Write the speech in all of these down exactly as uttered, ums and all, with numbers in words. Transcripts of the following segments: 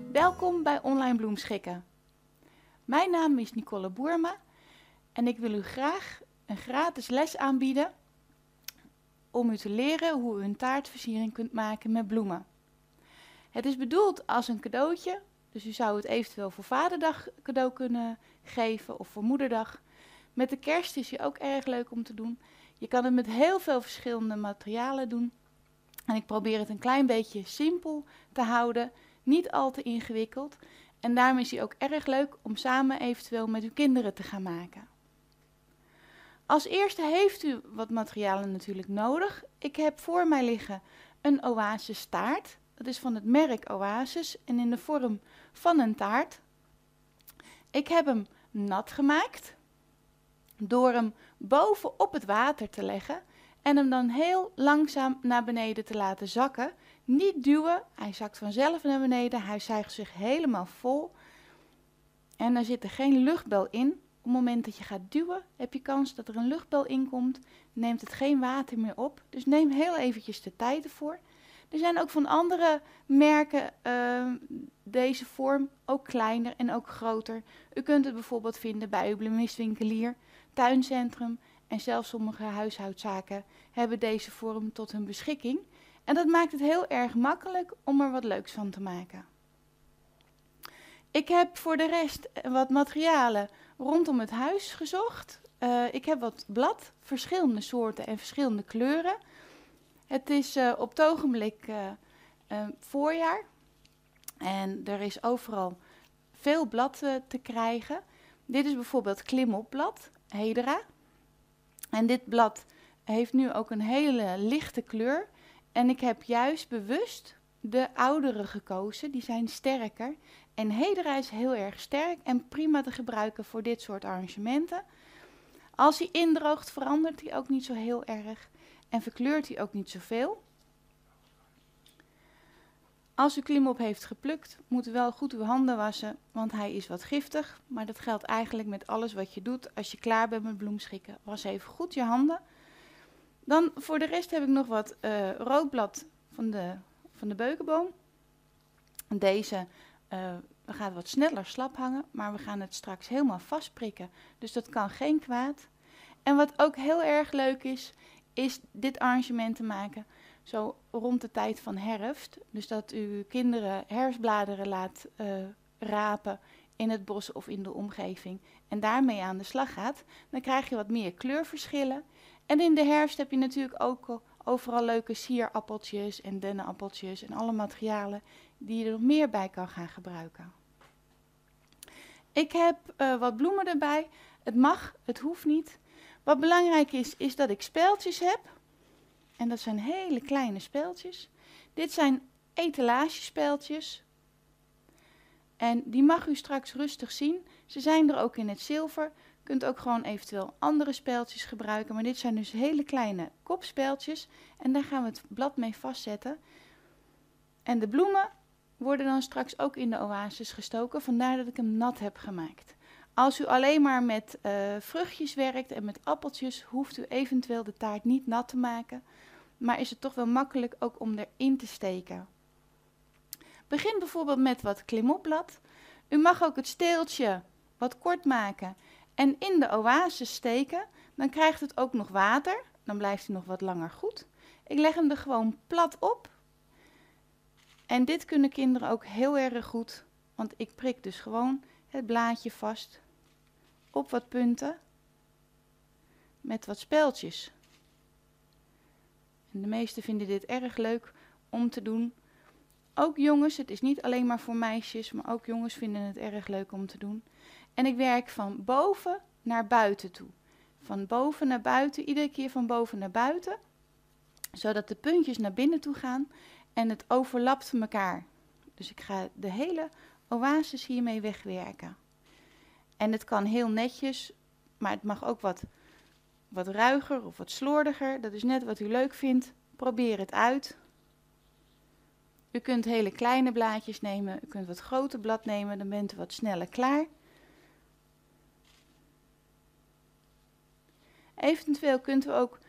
Welkom bij Online Bloemschikken. Mijn naam is Nicole Boerma en ik wil u graag een gratis les aanbieden om u te leren hoe u een taartversiering kunt maken met bloemen. Het is bedoeld als een cadeautje, dus u zou het eventueel voor Vaderdag cadeau kunnen geven of voor Moederdag. Met de kerst is hij ook erg leuk om te doen. Je kan het met heel veel verschillende materialen doen. En ik probeer het een klein beetje simpel te houden, niet al te ingewikkeld. En daarom is hij ook erg leuk om samen eventueel met uw kinderen te gaan maken. Als eerste heeft u wat materialen natuurlijk nodig. Ik heb voor mij liggen een oasis taart. Dat is van het merk Oasis en in de vorm van een taart. Ik heb hem nat gemaakt door hem boven op het water te leggen en hem dan heel langzaam naar beneden te laten zakken. Niet duwen, hij zakt vanzelf naar beneden, hij zuigt zich helemaal vol. En er zit er geen luchtbel in. Op het moment dat je gaat duwen, heb je kans dat er een luchtbel in komt. Neemt het geen water meer op, dus neem heel eventjes de tijd ervoor. Er zijn ook van andere merken uh, deze vorm, ook kleiner en ook groter. U kunt het bijvoorbeeld vinden bij uw bloemistwinkelier, tuincentrum en zelfs sommige huishoudzaken hebben deze vorm tot hun beschikking. En dat maakt het heel erg makkelijk om er wat leuks van te maken. Ik heb voor de rest wat materialen rondom het huis gezocht. Uh, ik heb wat blad, verschillende soorten en verschillende kleuren. Het is uh, op het ogenblik uh, uh, voorjaar en er is overal veel blad uh, te krijgen. Dit is bijvoorbeeld klimopblad, Hedera. En dit blad heeft nu ook een hele lichte kleur. En ik heb juist bewust de oudere gekozen, die zijn sterker. En Hedera is heel erg sterk en prima te gebruiken voor dit soort arrangementen. Als hij indroogt verandert hij ook niet zo heel erg en verkleurt hij ook niet zoveel. Als u klimop heeft geplukt, moet u wel goed uw handen wassen, want hij is wat giftig. Maar dat geldt eigenlijk met alles wat je doet als je klaar bent met bloemschikken. Was even goed je handen. Dan voor de rest heb ik nog wat uh, roodblad van de, van de beukenboom. Deze uh, gaat wat sneller slap hangen, maar we gaan het straks helemaal vastprikken. Dus dat kan geen kwaad. En wat ook heel erg leuk is, is dit arrangement te maken zo rond de tijd van herfst. Dus dat u kinderen herfstbladeren laat uh, rapen in het bos of in de omgeving en daarmee aan de slag gaat. Dan krijg je wat meer kleurverschillen. En in de herfst heb je natuurlijk ook overal leuke sierappeltjes en dennenappeltjes en alle materialen die je er nog meer bij kan gaan gebruiken. Ik heb uh, wat bloemen erbij. Het mag, het hoeft niet. Wat belangrijk is, is dat ik speeltjes heb. En dat zijn hele kleine speeltjes. Dit zijn etalagespeeltjes. En die mag u straks rustig zien. Ze zijn er ook in het zilver. U kunt ook gewoon eventueel andere speeltjes gebruiken. Maar dit zijn dus hele kleine kopspeeltjes. En daar gaan we het blad mee vastzetten. En de bloemen worden dan straks ook in de oasis gestoken. Vandaar dat ik hem nat heb gemaakt. Als u alleen maar met uh, vruchtjes werkt en met appeltjes, hoeft u eventueel de taart niet nat te maken. Maar is het toch wel makkelijk ook om erin te steken. Begin bijvoorbeeld met wat klimopblad. U mag ook het steeltje wat kort maken en in de oasis steken. Dan krijgt het ook nog water. Dan blijft hij nog wat langer goed. Ik leg hem er gewoon plat op. En dit kunnen kinderen ook heel erg goed. Want ik prik dus gewoon het blaadje vast op wat punten met wat speeltjes. En de meesten vinden dit erg leuk om te doen. Ook jongens, het is niet alleen maar voor meisjes, maar ook jongens vinden het erg leuk om te doen. En ik werk van boven naar buiten toe. Van boven naar buiten, iedere keer van boven naar buiten. Zodat de puntjes naar binnen toe gaan en het overlapt elkaar. Dus ik ga de hele oasis hiermee wegwerken. En het kan heel netjes, maar het mag ook wat, wat ruiger of wat slordiger. Dat is net wat u leuk vindt. Probeer het uit. U kunt hele kleine blaadjes nemen, u kunt wat grote blad nemen, dan bent u wat sneller klaar. Eventueel kunt u ook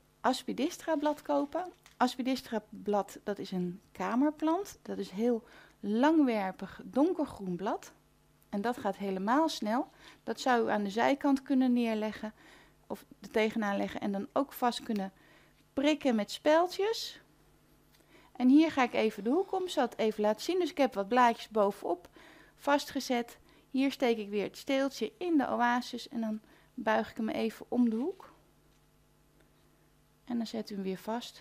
Aspidistra blad kopen. Aspidistra blad, dat is een kamerplant. Dat is heel langwerpig donkergroen blad. En dat gaat helemaal snel. Dat zou u aan de zijkant kunnen neerleggen of er tegenaan leggen en dan ook vast kunnen prikken met speldjes. En hier ga ik even de hoek om, ik zal het even laten zien. Dus ik heb wat blaadjes bovenop vastgezet. Hier steek ik weer het steeltje in de oasis en dan buig ik hem even om de hoek. En dan zet u hem weer vast.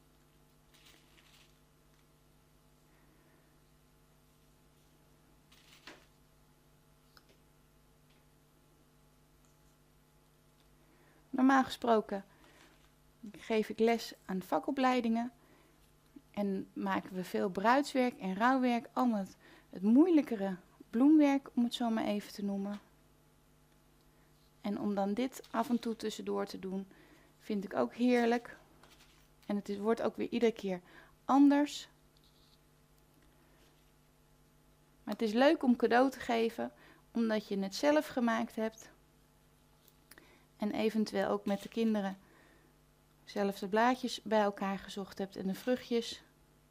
Normaal gesproken geef ik les aan vakopleidingen en maken we veel bruidswerk en rouwwerk, allemaal het, het moeilijkere bloemwerk, om het zo maar even te noemen. En om dan dit af en toe tussendoor te doen, vind ik ook heerlijk. En het is, wordt ook weer iedere keer anders. Maar het is leuk om cadeau te geven, omdat je het zelf gemaakt hebt. En eventueel ook met de kinderen zelf de blaadjes bij elkaar gezocht hebt en de vruchtjes.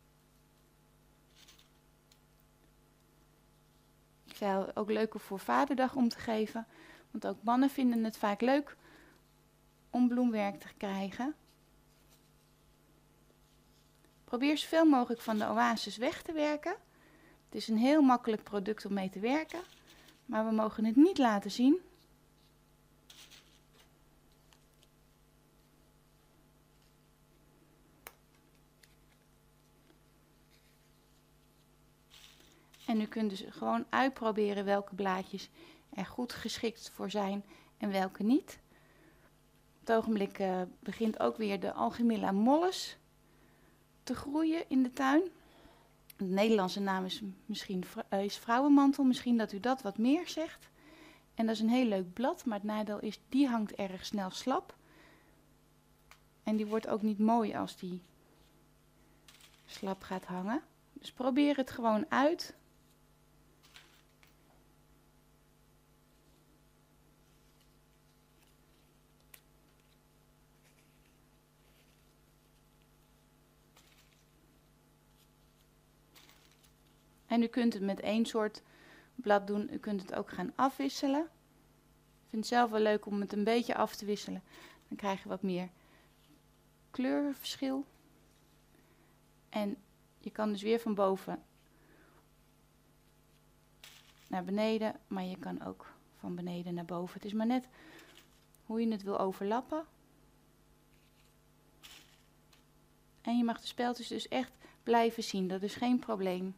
Ik zei ook leuk voor Vaderdag om te geven. Want ook mannen vinden het vaak leuk om bloemwerk te krijgen. Probeer zoveel mogelijk van de oasis weg te werken. Het is een heel makkelijk product om mee te werken. Maar we mogen het niet laten zien. En u kunt dus gewoon uitproberen welke blaadjes er goed geschikt voor zijn en welke niet. Op het ogenblik uh, begint ook weer de Alchemilla molles te groeien in de tuin. De Nederlandse naam is misschien uh, is vrouwenmantel, misschien dat u dat wat meer zegt. En dat is een heel leuk blad, maar het nadeel is, die hangt erg snel slap. En die wordt ook niet mooi als die slap gaat hangen. Dus probeer het gewoon uit. En u kunt het met één soort blad doen. U kunt het ook gaan afwisselen. Ik vind het zelf wel leuk om het een beetje af te wisselen. Dan krijg je wat meer kleurverschil. En je kan dus weer van boven naar beneden. Maar je kan ook van beneden naar boven. Het is maar net hoe je het wil overlappen. En je mag de speldjes dus echt blijven zien. Dat is geen probleem.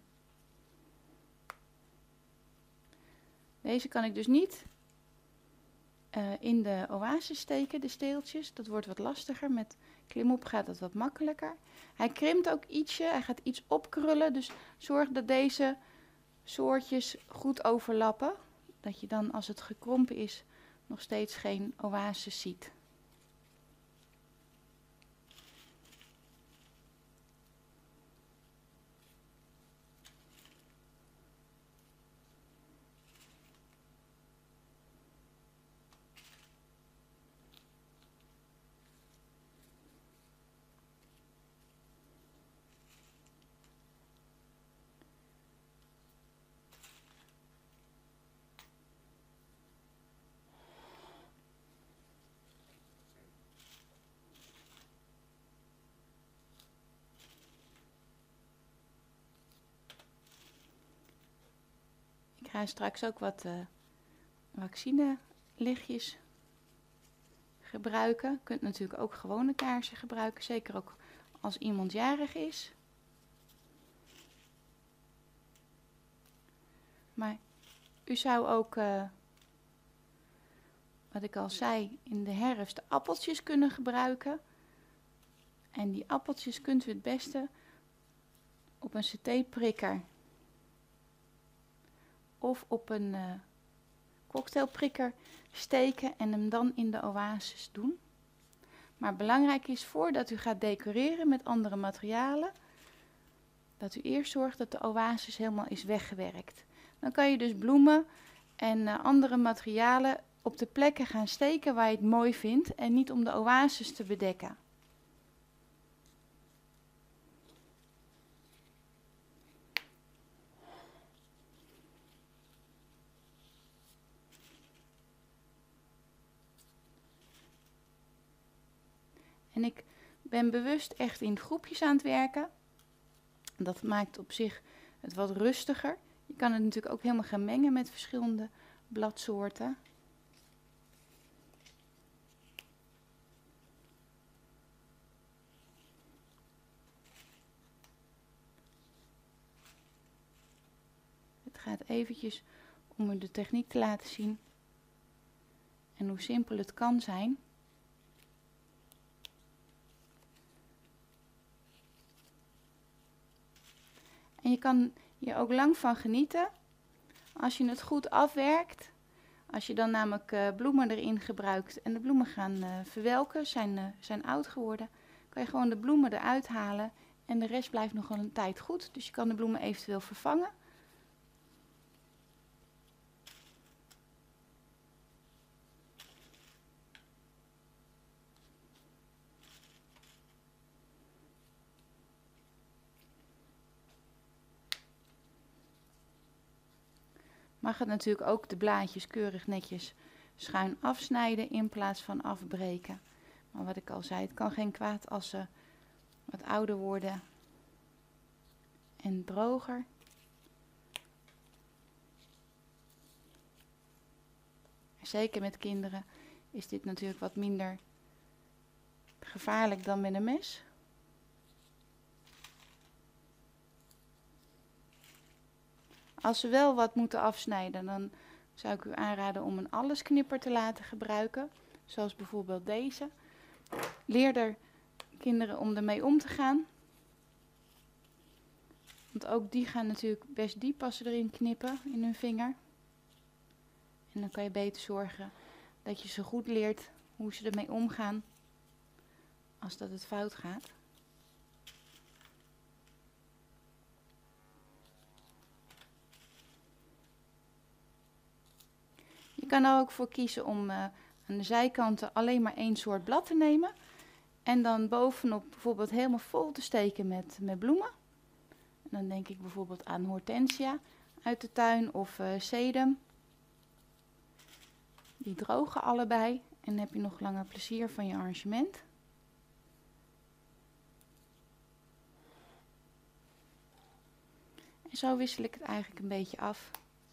Deze kan ik dus niet uh, in de oasis steken, de steeltjes. Dat wordt wat lastiger. Met klimop gaat dat wat makkelijker. Hij krimpt ook ietsje, hij gaat iets opkrullen. Dus zorg dat deze soortjes goed overlappen. Dat je dan, als het gekrompen is, nog steeds geen oasis ziet. Ik ga straks ook wat uh, vaccinelichtjes gebruiken. Je kunt natuurlijk ook gewone kaarsen gebruiken, zeker ook als iemand jarig is. Maar u zou ook, uh, wat ik al zei, in de herfst de appeltjes kunnen gebruiken. En die appeltjes kunt u het beste op een satéprikker of op een uh, cocktailprikker steken en hem dan in de oasis doen. Maar belangrijk is, voordat u gaat decoreren met andere materialen, dat u eerst zorgt dat de oasis helemaal is weggewerkt. Dan kan je dus bloemen en uh, andere materialen op de plekken gaan steken waar je het mooi vindt en niet om de oasis te bedekken. En ik ben bewust echt in groepjes aan het werken. Dat maakt op zich het wat rustiger. Je kan het natuurlijk ook helemaal gaan mengen met verschillende bladsoorten. Het gaat eventjes om u de techniek te laten zien. En hoe simpel het kan zijn. En je kan hier ook lang van genieten. Als je het goed afwerkt. Als je dan namelijk uh, bloemen erin gebruikt en de bloemen gaan uh, verwelken, zijn, uh, zijn oud geworden. Kan je gewoon de bloemen eruit halen en de rest blijft nog wel een tijd goed. Dus je kan de bloemen eventueel vervangen. Mag het natuurlijk ook de blaadjes keurig netjes schuin afsnijden in plaats van afbreken. Maar wat ik al zei, het kan geen kwaad als ze wat ouder worden en droger. Zeker met kinderen is dit natuurlijk wat minder gevaarlijk dan met een mes. Als ze wel wat moeten afsnijden, dan zou ik u aanraden om een allesknipper te laten gebruiken. Zoals bijvoorbeeld deze. Leer er kinderen om ermee om te gaan. Want ook die gaan natuurlijk best diep als ze erin knippen in hun vinger. En dan kan je beter zorgen dat je ze goed leert hoe ze ermee omgaan als dat het fout gaat. Je kan er ook voor kiezen om uh, aan de zijkanten alleen maar één soort blad te nemen. En dan bovenop bijvoorbeeld helemaal vol te steken met, met bloemen. En dan denk ik bijvoorbeeld aan hortensia uit de tuin of uh, sedum. Die drogen allebei en dan heb je nog langer plezier van je arrangement. En zo wissel ik het eigenlijk een beetje af.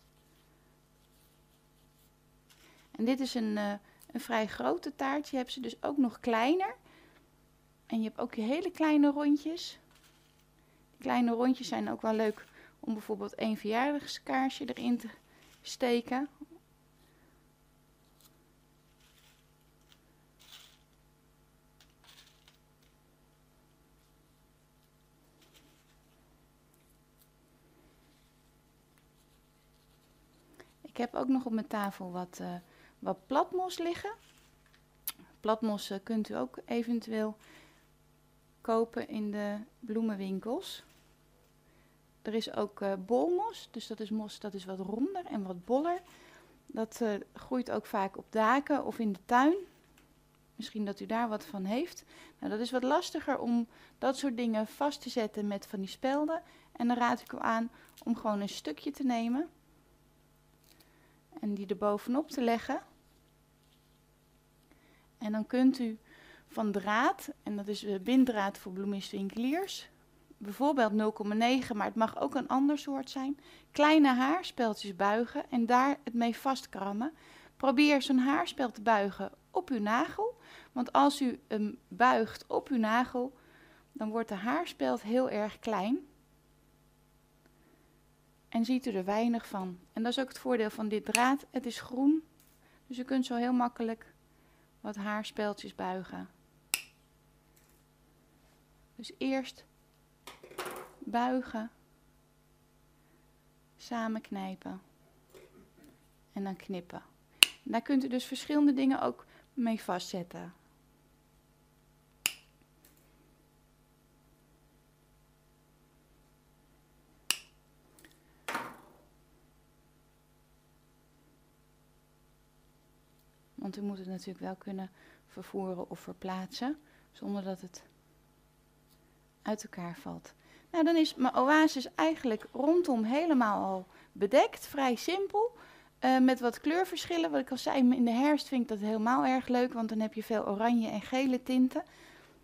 En dit is een, uh, een vrij grote taart. Je hebt ze dus ook nog kleiner. En je hebt ook je hele kleine rondjes. Die kleine rondjes zijn ook wel leuk om bijvoorbeeld één verjaardagskaarsje erin te steken. Ik heb ook nog op mijn tafel wat, uh, wat platmos liggen. Platmos uh, kunt u ook eventueel kopen in de bloemenwinkels. Er is ook uh, bolmos, dus dat is mos dat is wat ronder en wat boller. Dat uh, groeit ook vaak op daken of in de tuin. Misschien dat u daar wat van heeft. Nou, dat is wat lastiger om dat soort dingen vast te zetten met van die spelden. En dan raad ik u aan om gewoon een stukje te nemen. En die er bovenop te leggen. En dan kunt u van draad, en dat is binddraad voor bloemistwinkeliers, bijvoorbeeld nul komma negen, maar het mag ook een ander soort zijn, kleine haarspeltjes buigen en daar het mee vastkrammen. Probeer zo'n haarspeld te buigen op uw nagel, want als u hem buigt op uw nagel, dan wordt de haarspeld heel erg klein. En ziet u er weinig van. En dat is ook het voordeel van dit draad. Het is groen. Dus u kunt zo heel makkelijk wat haarspeltjes buigen. Dus eerst buigen. Samen knijpen. En dan knippen. En daar kunt u dus verschillende dingen ook mee vastzetten. Want u moet het natuurlijk wel kunnen vervoeren of verplaatsen, zonder dat het uit elkaar valt. Nou, dan is mijn oasis eigenlijk rondom helemaal al bedekt, vrij simpel. Uh, met wat kleurverschillen, wat ik al zei, in de herfst vind ik dat helemaal erg leuk, want dan heb je veel oranje en gele tinten.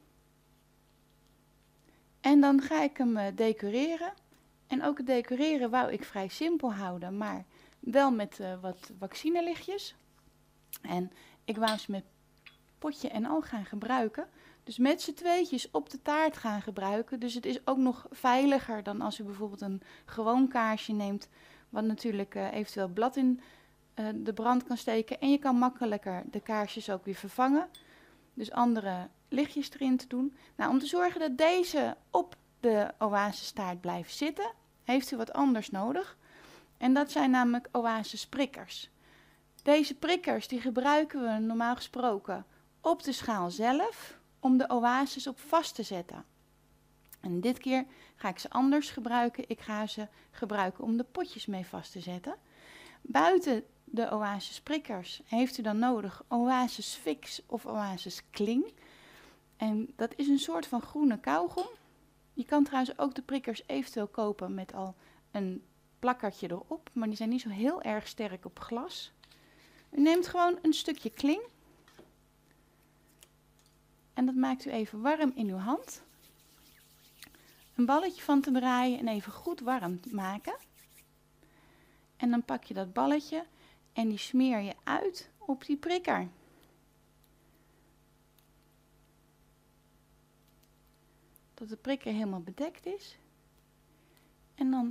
En dan ga ik hem uh, decoreren. En ook het decoreren wou ik vrij simpel houden, maar wel met uh, wat vaccinelichtjes. En ik wou ze met potje en al gaan gebruiken. Dus met z'n tweetjes op de taart gaan gebruiken. Dus het is ook nog veiliger dan als u bijvoorbeeld een gewoon kaarsje neemt, wat natuurlijk uh, eventueel blad in uh, de brand kan steken. En je kan makkelijker de kaarsjes ook weer vervangen. Dus andere lichtjes erin te doen. Nou, om te zorgen dat deze op de oasestaart blijft zitten, heeft u wat anders nodig. En dat zijn namelijk oasesprikkers. Deze prikkers die gebruiken we normaal gesproken op de schaal zelf om de oases op vast te zetten. En dit keer ga ik ze anders gebruiken. Ik ga ze gebruiken om de potjes mee vast te zetten. Buiten de oasesprikkers heeft u dan nodig Oasis Fix of Oasis Kling. En dat is een soort van groene kauwgom. Je kan trouwens ook de prikkers eventueel kopen met al een plakkertje erop, maar die zijn niet zo heel erg sterk op glas. U neemt gewoon een stukje kling en dat maakt u even warm in uw hand. Een balletje van te draaien en even goed warm maken. En dan pak je dat balletje en die smeer je uit op die prikker. Tot de prikker helemaal bedekt is. En dan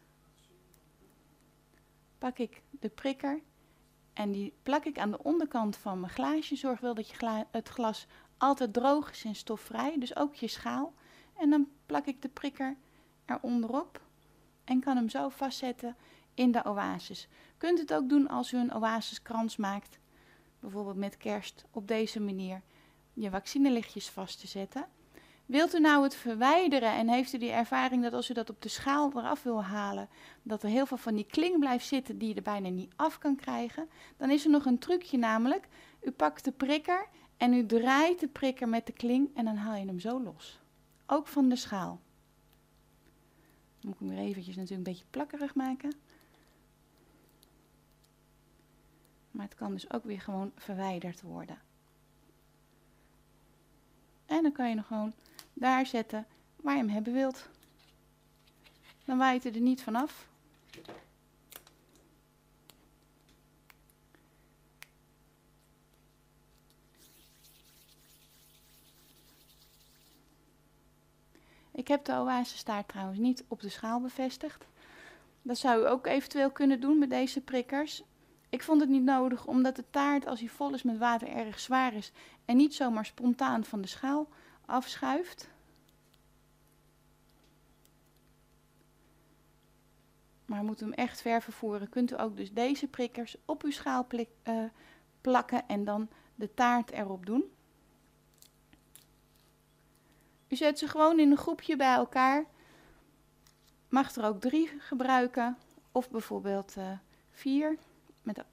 pak ik de prikker en die plak ik aan de onderkant van mijn glaasje. Zorg wel dat je gla- het glas altijd droog is en stofvrij, dus ook je schaal. En dan plak ik de prikker eronderop en kan hem zo vastzetten in de oasis. Kunt het ook doen als u een oasiskrans maakt, bijvoorbeeld met kerst, op deze manier je vaccinelichtjes vast te zetten. Wilt u nou het verwijderen en heeft u die ervaring dat als u dat op de schaal eraf wil halen, dat er heel veel van die kling blijft zitten die je er bijna niet af kan krijgen, dan is er nog een trucje, namelijk u pakt de prikker en u draait de prikker met de kling en dan haal je hem zo los. Ook van de schaal. Dan moet ik hem weer eventjes natuurlijk een beetje plakkerig maken. Maar het kan dus ook weer gewoon verwijderd worden. En dan kan je nog gewoon daar zetten waar je hem hebben wilt. Dan waait hij er niet vanaf. Ik heb de oasestaart trouwens niet op de schaal bevestigd. Dat zou u ook eventueel kunnen doen met deze prikkers. Ik vond het niet nodig omdat de taart, als hij vol is met water, erg zwaar is en niet zomaar spontaan van de schaal afschuift. Maar moet u hem echt ver vervoeren, kunt u ook dus deze prikkers op uw schaal plik, uh, plakken en dan de taart erop doen. U zet ze gewoon in een groepje bij elkaar. Mag er ook drie gebruiken of bijvoorbeeld uh, vier met de,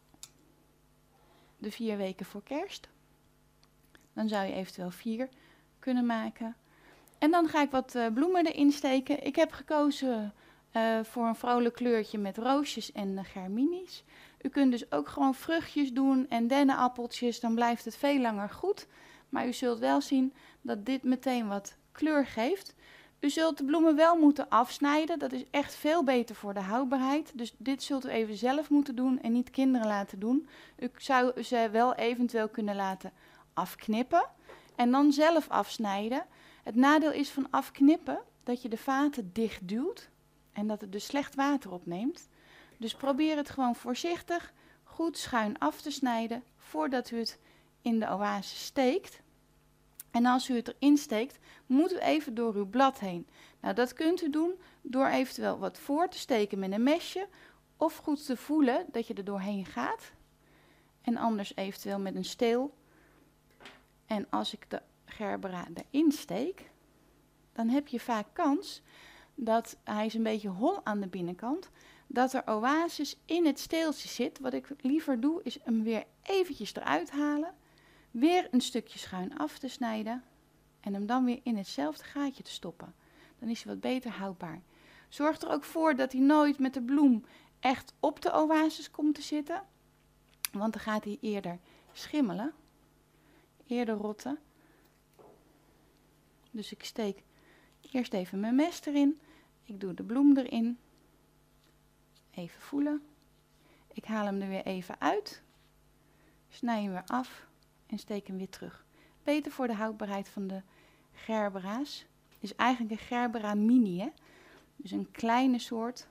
de vier weken voor kerst. Dan zou je eventueel vier kunnen maken. En dan ga ik wat uh, bloemen erin steken. Ik heb gekozen uh, voor een vrolijk kleurtje met roosjes en uh, germinies. U kunt dus ook gewoon vruchtjes doen en dennenappeltjes. Dan blijft het veel langer goed. Maar u zult wel zien dat dit meteen wat kleur geeft. U zult de bloemen wel moeten afsnijden. Dat is echt veel beter voor de houdbaarheid. Dus dit zult u even zelf moeten doen en niet kinderen laten doen. U zou ze wel eventueel kunnen laten afknippen en dan zelf afsnijden. Het nadeel is van afknippen dat je de vaten dicht duwt en dat het dus slecht water opneemt. Dus probeer het gewoon voorzichtig goed schuin af te snijden voordat u het in de oase steekt. En als u het erin steekt, moet u even door uw blad heen. Nou, dat kunt u doen door eventueel wat voor te steken met een mesje of goed te voelen dat je er doorheen gaat. En anders eventueel met een steel. En als ik de gerbera erin steek, dan heb je vaak kans dat hij is een beetje hol aan de binnenkant, dat er oasis in het steeltje zit. Wat ik liever doe, is hem weer eventjes eruit halen, weer een stukje schuin af te snijden en hem dan weer in hetzelfde gaatje te stoppen. Dan is hij wat beter houdbaar. Zorg er ook voor dat hij nooit met de bloem echt op de oasis komt te zitten, want dan gaat hij eerder schimmelen, eerder rotten. Dus ik steek Eerst even mijn mes erin. Ik doe de bloem erin. Even voelen. Ik haal hem er weer even uit. Snij hem weer af en steek hem weer terug. Beter voor de houdbaarheid van de gerbera's. Het is eigenlijk een gerbera mini, hè? Dus een kleine soort.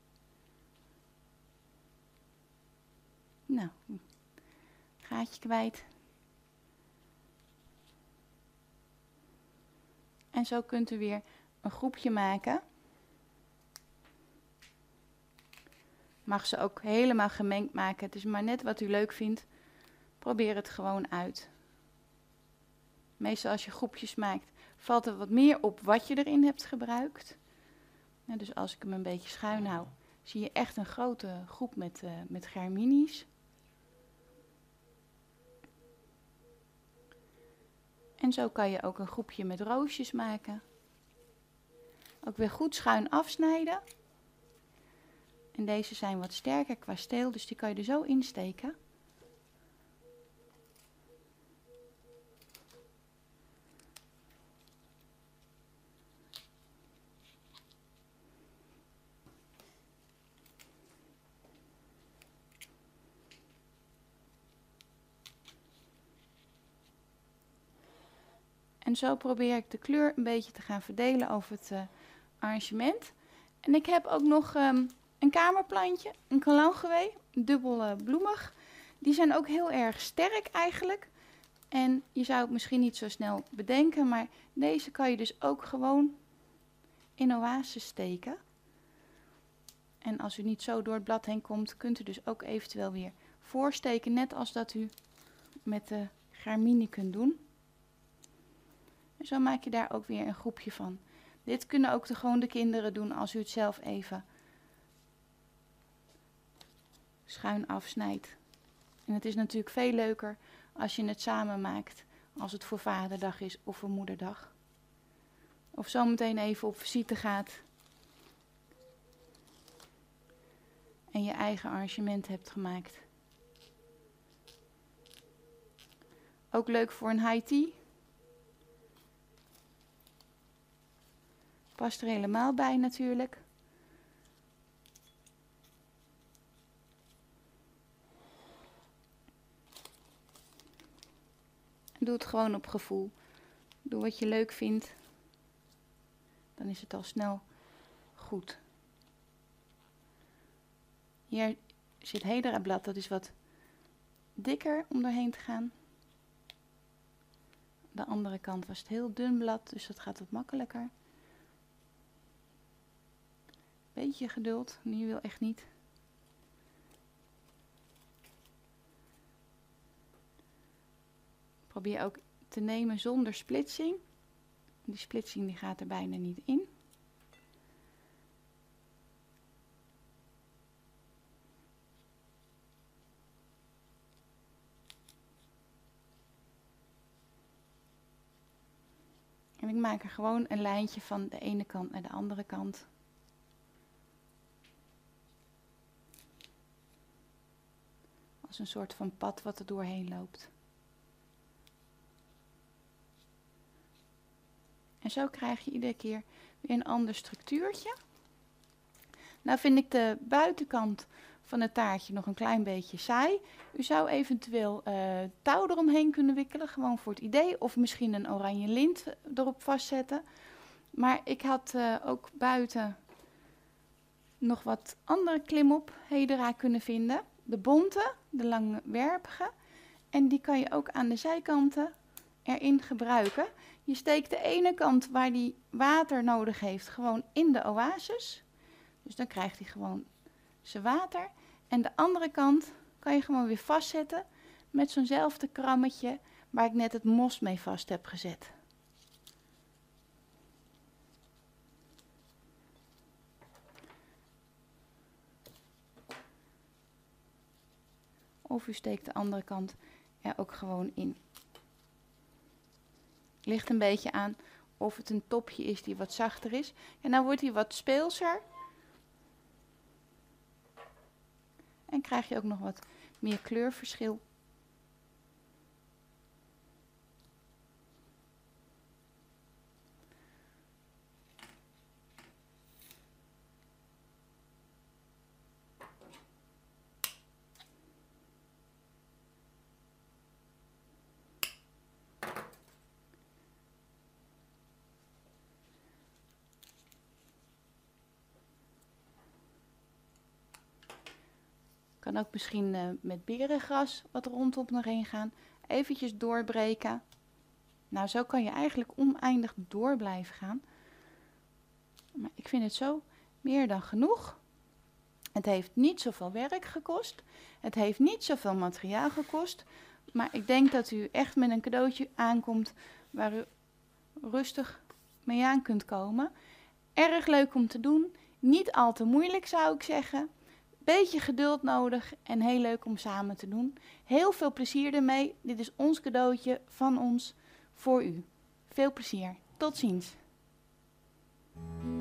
Nou, gaatje kwijt. En zo kunt u weer een groepje maken. Mag ze ook helemaal gemengd maken. Het is maar net wat u leuk vindt. Probeer het gewoon uit. Meestal als je groepjes maakt, valt er wat meer op wat je erin hebt gebruikt. Nou, dus als ik hem een beetje schuin hou, zie je echt een grote groep met, uh, met germinies. En zo kan je ook een groepje met roosjes maken. Ook weer goed schuin afsnijden. En deze zijn wat sterker qua steel, dus die kan je er zo insteken. En zo probeer ik de kleur een beetje te gaan verdelen over het uh, arrangement. En ik heb ook nog um, een kamerplantje, een kalangewee, dubbel uh, bloemig. Die zijn ook heel erg sterk eigenlijk. En je zou het misschien niet zo snel bedenken, maar deze kan je dus ook gewoon in oases steken. En als u niet zo door het blad heen komt, kunt u dus ook eventueel weer voorsteken, net als dat u met de germine kunt doen. En zo maak je daar ook weer een groepje van. Dit kunnen ook de, gewoon de kinderen doen als u het zelf even schuin afsnijdt. En het is natuurlijk veel leuker als je het samen maakt, als het voor Vaderdag is of voor Moederdag. Of zometeen even op visite gaat en je eigen arrangement hebt gemaakt. Ook leuk voor een high tea. Past er helemaal bij natuurlijk. Doe het gewoon op gevoel. Doe wat je leuk vindt. Dan is het al snel goed. Hier zit Hedera blad, dat is wat dikker om doorheen te gaan. De andere kant was het heel dun blad, dus dat gaat wat makkelijker. Beetje geduld, nu wil echt niet. Probeer ook te nemen zonder splitsing. Die splitsing die gaat er bijna niet in. En ik maak er gewoon een lijntje van de ene kant naar de andere kant. Als een soort van pad wat er doorheen loopt. En zo krijg je iedere keer weer een ander structuurtje. Nou vind ik de buitenkant van het taartje nog een klein beetje saai. U zou eventueel uh, touw eromheen kunnen wikkelen, gewoon voor het idee. Of misschien een oranje lint erop vastzetten. Maar ik had uh, ook buiten nog wat andere klimop Hedera kunnen vinden. De bonte, de langwerpige. En die kan je ook aan de zijkanten erin gebruiken. Je steekt de ene kant waar die water nodig heeft gewoon in de oasis. Dus dan krijgt hij gewoon zijn water. En de andere kant kan je gewoon weer vastzetten met zo'nzelfde krammetje waar ik net het mos mee vast heb gezet. Of u steekt de andere kant er ook gewoon in. Ligt een beetje aan of het een topje is die wat zachter is. En dan wordt hij wat speelser. En krijg je ook nog wat meer kleurverschil. Kan ook misschien uh, met berengras wat rondom nog heen gaan. Eventjes doorbreken. Nou, zo kan je eigenlijk oneindig door blijven gaan. Maar ik vind het zo meer dan genoeg. Het heeft niet zoveel werk gekost. Het heeft niet zoveel materiaal gekost. Maar ik denk dat u echt met een cadeautje aankomt waar u rustig mee aan kunt komen. Erg leuk om te doen. Niet al te moeilijk zou ik zeggen. Beetje geduld nodig en heel leuk om samen te doen. Heel veel plezier ermee. Dit is ons cadeautje van ons voor u. Veel plezier. Tot ziens.